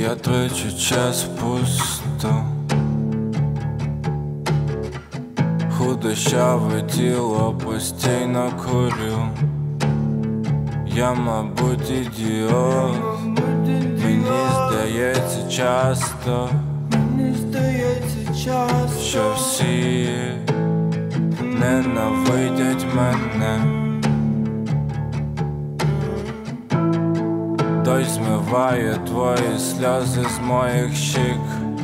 Я трачу час впусту, худощаве тіло постійно курю. Я, мабуть, ідіот. Мені здається часто, що всі ненавидять мене. Дощ змиває твої сльози з моїх щік.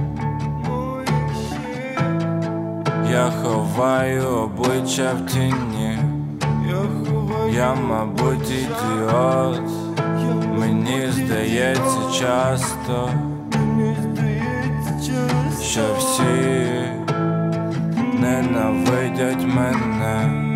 Я ховаю обличчя в тіні. Я, мабуть, ідіот. Мені здається часто, що всі ненавидять мене.